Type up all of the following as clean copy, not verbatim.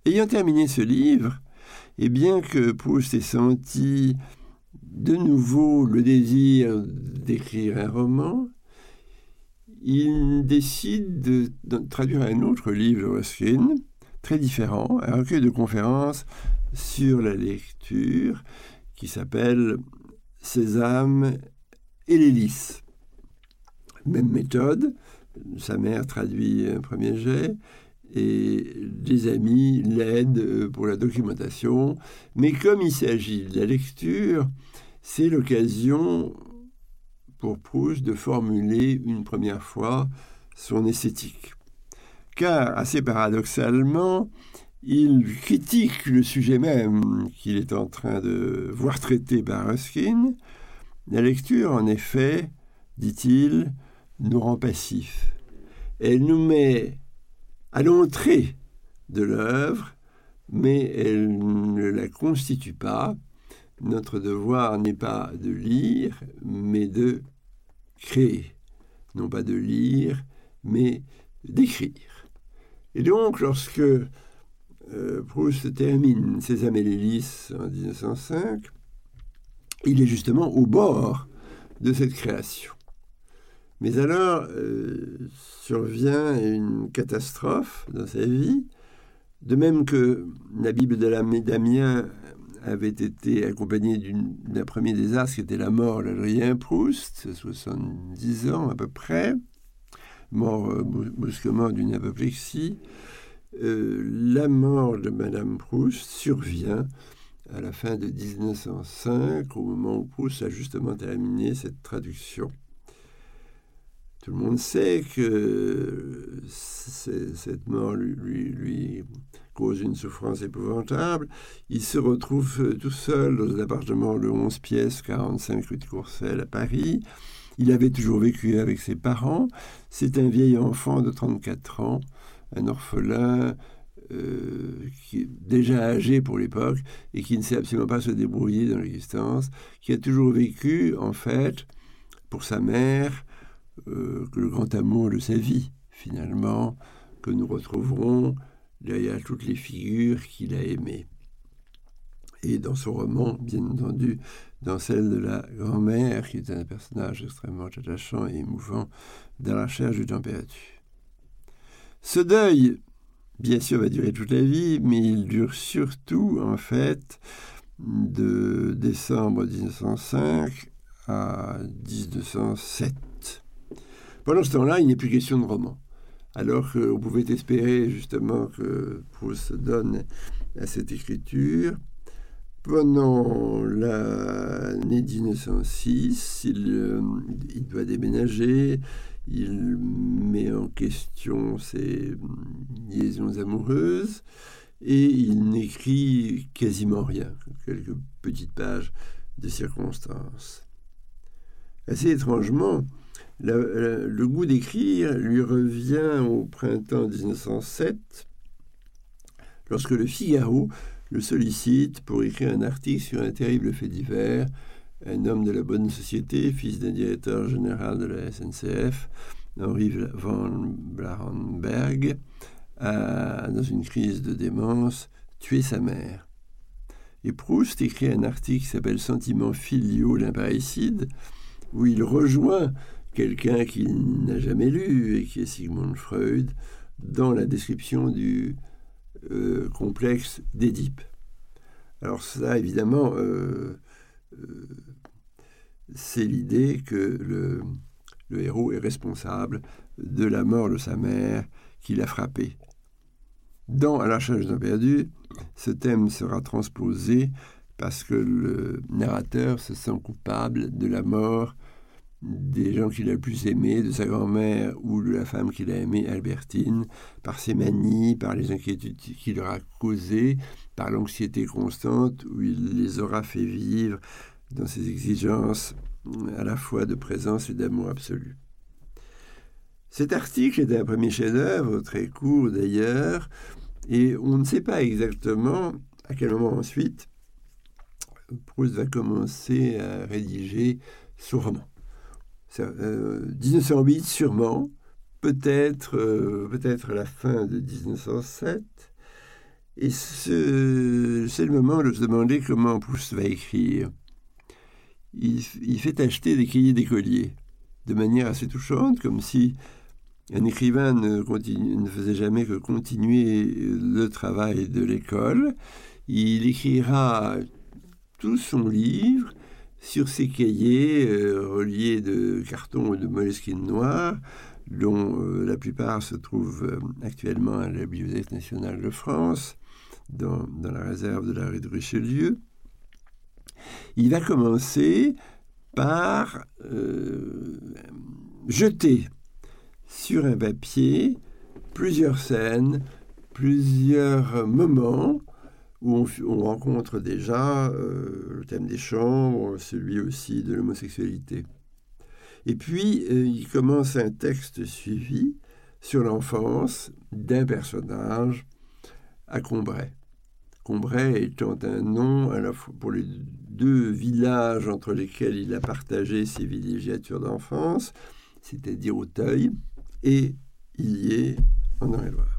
Ayant terminé ce livre, et bien que Proust ait senti de nouveau le désir d'écrire un roman, il décide de traduire un autre livre de Ruskin, très différent, un recueil de conférences sur la lecture qui s'appelle « Sésame et les lys ». Même méthode, sa mère traduit un premier jet et des amis l'aident pour la documentation. Mais comme il s'agit de la lecture, c'est l'occasion pour Proust de formuler une première fois son esthétique. Car, assez paradoxalement, il critique le sujet même qu'il est en train de voir traité par Ruskin. La lecture, en effet, dit-il, nous rend passifs. Elle nous met à l'entrée de l'œuvre, mais elle ne la constitue pas. Notre devoir n'est pas de lire, mais de créer. Non pas de lire, mais d'écrire. Et donc, lorsque Proust termine Sésame et les lys en 1905, il est justement au bord de cette création. Mais alors, survient une catastrophe dans sa vie, de même que la Bible d'Amiens avait été accompagnée d'un premier désastre qui était la mort d'Adrien Proust, 70 ans à peu près, mort brusquement d'une apoplexie. La mort de Madame Proust survient à la fin de 1905, au moment où Proust a justement terminé cette traduction. Tout le monde sait que cette mort lui cause une souffrance épouvantable. Il se retrouve tout seul dans un appartement de 11 pièces, 45 rue de Courcelles à Paris. Il avait toujours vécu avec ses parents. C'est un vieil enfant de 34 ans, un orphelin qui est déjà âgé pour l'époque et qui ne sait absolument pas se débrouiller dans l'existence, qui a toujours vécu, en fait, pour sa mère, que le grand amour de sa vie, finalement, que nous retrouverons derrière toutes les figures qu'il a aimées. Et dans son roman, bien entendu, dans celle de la grand-mère, qui est un personnage extrêmement attachant et émouvant, dans la recherche du temps perdu. Ce deuil, bien sûr, va durer toute la vie, mais il dure surtout, en fait, de décembre 1905 à 1907. Pendant ce temps-là, il n'est plus question de roman. Alors qu'on pouvait espérer justement que Proust se donne à cette écriture. Pendant l'année 1906, il doit déménager, il met en question ses liaisons amoureuses et il n'écrit quasiment rien, quelques petites pages de circonstances. Assez étrangement, le goût d'écrire lui revient au printemps 1907, lorsque le Figaro le sollicite pour écrire un article sur un terrible fait divers. Un homme de la bonne société, fils d'un directeur général de la SNCF, Henri van Blarenberg, a, dans une crise de démence, tué sa mère. Et Proust écrit un article qui s'appelle « Sentiments filiaux d'un parricide », où il rejoint quelqu'un qu'il n'a jamais lu et qui est Sigmund Freud dans la description du complexe d'Édipe. Alors ça, évidemment, c'est l'idée que le héros est responsable de la mort de sa mère qui l'a frappé. Dans À la recherche du temps perdu, ce thème sera transposé parce que le narrateur se sent coupable de la mort des gens qu'il a le plus aimés, de sa grand-mère ou de la femme qu'il a aimée, Albertine, par ses manies, par les inquiétudes qu'il leur a causées, par l'anxiété constante où il les aura fait vivre dans ses exigences à la fois de présence et d'amour absolu. Cet article est un premier chef-d'œuvre, très court d'ailleurs, et on ne sait pas exactement à quel moment ensuite Proust va commencer à rédiger son roman. 1908 sûrement, peut-être à la fin de 1907, Et c'est le moment de se demander comment Proust va écrire. Il fait acheter des cahiers d'écoliers, de manière assez touchante, comme si un écrivain ne faisait jamais que continuer le travail de l'école. Il écrira tout son livre sur ces cahiers reliés de carton et de moleskine noire, dont la plupart se trouvent actuellement à la Bibliothèque nationale de France, dans la réserve de la rue de Richelieu. Il va commencer par jeter sur un papier plusieurs scènes, plusieurs moments où on rencontre déjà le thème des chambres, celui aussi de l'homosexualité. Et puis, il commence un texte suivi sur l'enfance d'un personnage à Combray. Combray étant un nom à la fois pour les deux villages entre lesquels il a partagé ses villégiatures d'enfance, c'est-à-dire Auteuil et Illiers en Eure-et-Loir.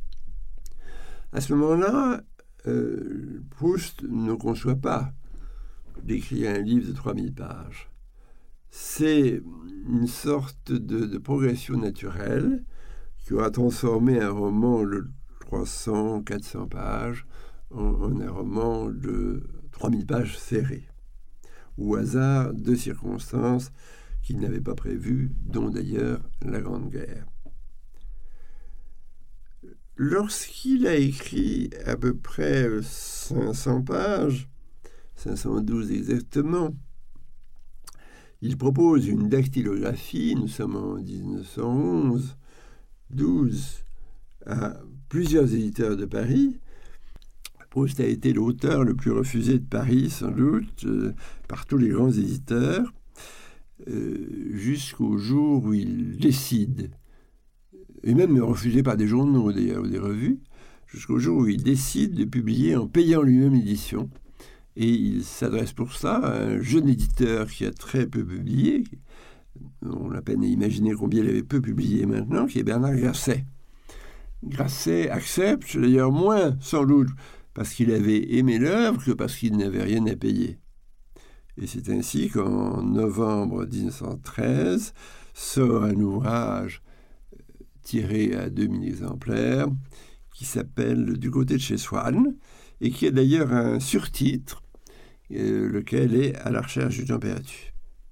À ce moment-là, Proust ne conçoit pas d'écrire un livre de 3000 pages. C'est une sorte de progression naturelle qui aura transformé un roman de 300, 400 pages en un roman de 3000 pages serrées, au hasard de circonstances qu'il n'avait pas prévues, dont d'ailleurs la Grande Guerre. Lorsqu'il a écrit à peu près 500 pages, 512 exactement, il propose une dactylographie, nous sommes en 1911-12, à plusieurs éditeurs de Paris. Proust a été l'auteur le plus refusé de Paris, sans doute, par tous les grands éditeurs, jusqu'au jour où il décide, et même refusé par des journaux d'ailleurs, ou des revues, jusqu'au jour où il décide de publier en payant lui-même l'édition. Et il s'adresse pour ça à un jeune éditeur qui a très peu publié, on a peine à imaginer combien il avait peu publié maintenant, qui est Bernard Grasset. Grasset accepte, d'ailleurs moins sans doute parce qu'il avait aimé l'œuvre que parce qu'il n'avait rien à payer. Et c'est ainsi qu'en novembre 1913 sort un ouvrage tiré à 2000 exemplaires qui s'appelle « Du côté de chez Swann » et qui a d'ailleurs un surtitre, lequel est « À la recherche du temps perdu ».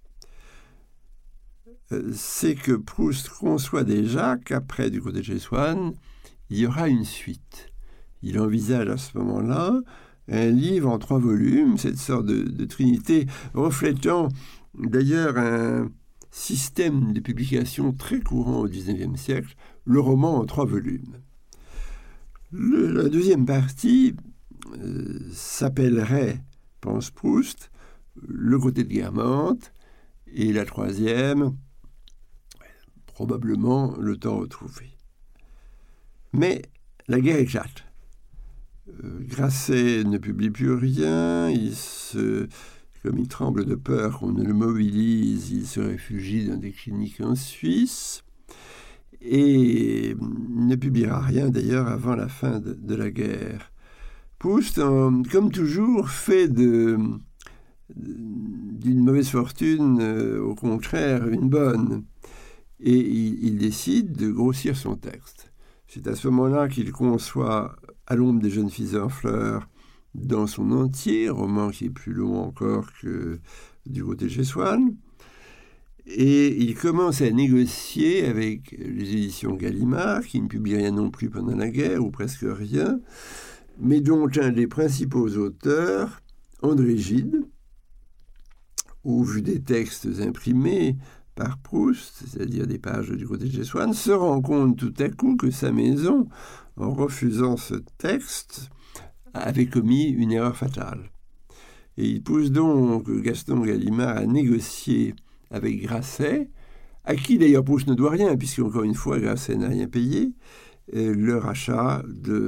C'est que Proust conçoit déjà qu'après « Du côté de chez Swann », il y aura une suite. Il envisage à ce moment-là un livre en 3 volumes, cette sorte de trinité, reflétant d'ailleurs un système de publication très courant au XIXe siècle, le roman en 3 volumes. La deuxième partie s'appellerait, pense Proust, Le côté de Guermantes, et la troisième, probablement Le temps retrouvé. Mais la guerre éclate. Grasset ne publie plus rien, comme il tremble de peur qu'on ne le mobilise, il se réfugie dans des cliniques en Suisse et ne publiera rien d'ailleurs avant la fin de la guerre. Proust, comme toujours, fait d'une mauvaise fortune, au contraire, une bonne. Et il décide de grossir son texte. C'est à ce moment-là qu'il conçoit À l'ombre des jeunes filles en fleurs dans son entier, roman qui est plus long encore que Du côté de chez Swann. Et il commence à négocier avec les éditions Gallimard, qui ne publient rien non plus pendant la guerre, ou presque rien, mais dont un des principaux auteurs, André Gide, au vu des textes imprimés par Proust, c'est-à-dire des pages Du côté de chez Swann, se rend compte tout à coup que sa maison, en refusant ce texte, avait commis une erreur fatale. Et il pousse donc Gaston Gallimard à négocier avec Grasset, à qui d'ailleurs Proust ne doit rien, puisqu'encore une fois Grasset n'a rien payé, le rachat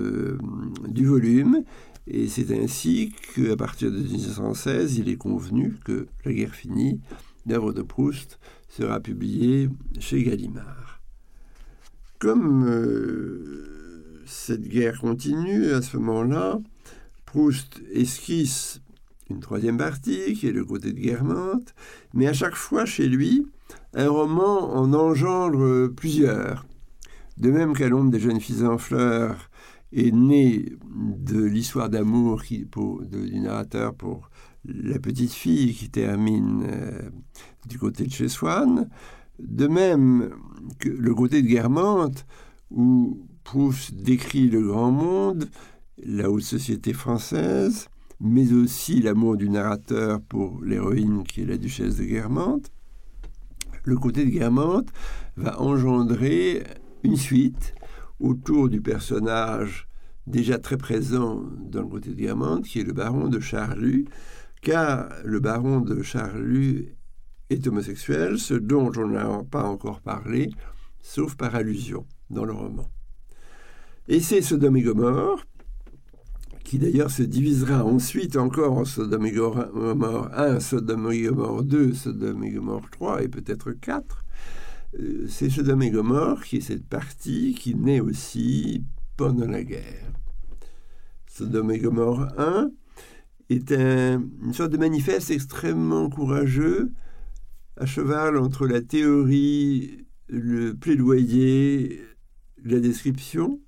du volume. Et c'est ainsi qu'à partir de 1916, il est convenu que La guerre finie, l'œuvre de Proust, sera publiée chez Gallimard. Comme cette guerre continue. À ce moment-là, Proust esquisse une troisième partie, qui est le côté de Guermantes, mais à chaque fois, chez lui, un roman en engendre plusieurs. De même qu'à l'ombre des jeunes filles en fleurs est né de l'histoire d'amour du narrateur pour la petite fille qui termine du côté de chez Swann, de même que le côté de Guermantes, où Proust décrit le grand monde, la haute société française, mais aussi l'amour du narrateur pour l'héroïne qui est la duchesse de Guermantes. Le côté de Guermantes va engendrer une suite autour du personnage déjà très présent dans le côté de Guermantes, qui est le baron de Charlus, car le baron de Charlus est homosexuel, ce dont on n'a pas encore parlé, sauf par allusion dans le roman. Et c'est Sodome et Gomorrhe, qui d'ailleurs se divisera ensuite encore en Sodome et Gomorrhe 1, Sodome et Gomorrhe 2, Sodome et Gomorrhe 3 et peut-être 4. C'est Sodome et Gomorrhe qui est cette partie qui naît aussi pendant la guerre. Sodome et Gomorrhe 1 est une sorte de manifeste extrêmement courageux, à cheval entre la théorie, le plaidoyer, la description.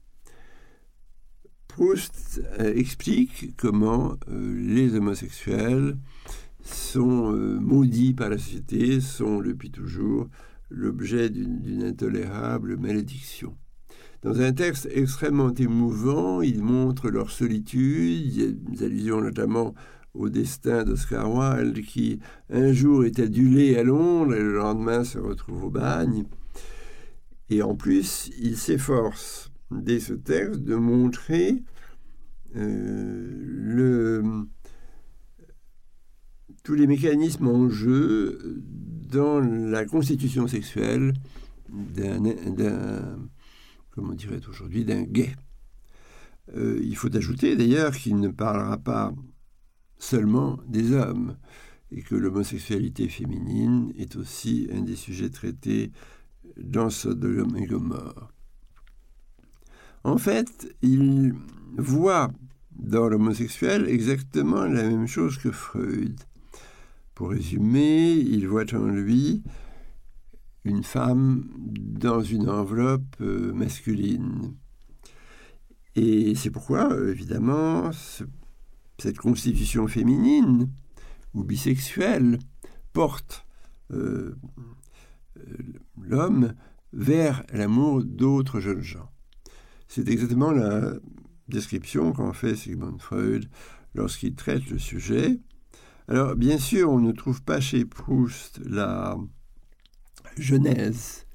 Proust explique comment les homosexuels sont maudits par la société, sont depuis toujours l'objet d'une intolérable malédiction. Dans un texte extrêmement émouvant, il montre leur solitude. Il y a des allusions notamment au destin d'Oscar Wilde, qui un jour est adulé à Londres et le lendemain se retrouve au bagne. Et en plus, il s'efforce, dès ce texte, de montrer tous les mécanismes en jeu dans la constitution sexuelle comment on dirait aujourd'hui, d'un gay. Il faut ajouter d'ailleurs qu'il ne parlera pas seulement des hommes et que l'homosexualité féminine est aussi un des sujets traités dans Sodome et Gomorrhe. En fait, il voit dans l'homosexuel exactement la même chose que Freud. Pour résumer, il voit en lui une femme dans une enveloppe masculine. Et c'est pourquoi, évidemment, cette constitution féminine ou bisexuelle porte l'homme vers l'amour d'autres jeunes gens. C'est exactement la description qu'en fait Sigmund Freud lorsqu'il traite le sujet. Alors, bien sûr, on ne trouve pas chez Proust la genèse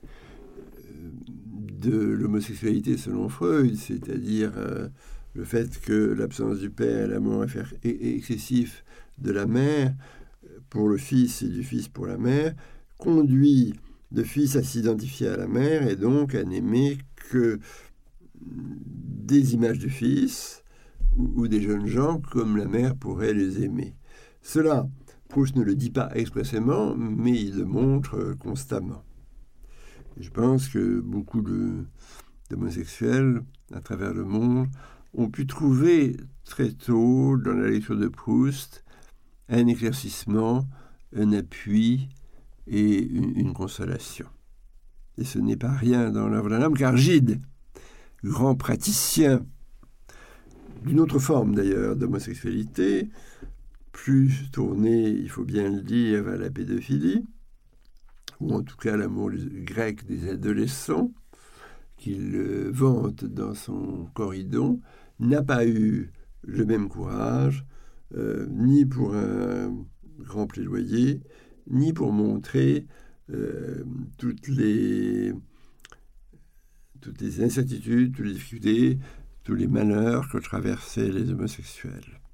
de l'homosexualité selon Freud, c'est-à-dire le fait que l'absence du père et l'amour excessif de la mère pour le fils et du fils pour la mère conduit le fils à s'identifier à la mère et donc à n'aimer que des images du fils ou des jeunes gens comme la mère pourrait les aimer. Cela, Proust ne le dit pas expressément, mais il le montre constamment. Je pense que beaucoup d'homosexuels à travers le monde ont pu trouver très tôt dans la lecture de Proust un éclaircissement, un appui et une consolation. Et ce n'est pas rien dans l'œuvre d'un homme, car Gide, grand praticien d'une autre forme d'ailleurs d'homosexualité, plus tourné, il faut bien le dire, vers la pédophilie, ou en tout cas l'amour grec des adolescents, qu'il vante dans son Corydon, n'a pas eu le même courage, ni pour un grand plaidoyer, ni pour montrer toutes les incertitudes, toutes les difficultés, tous les malheurs que traversaient les homosexuels.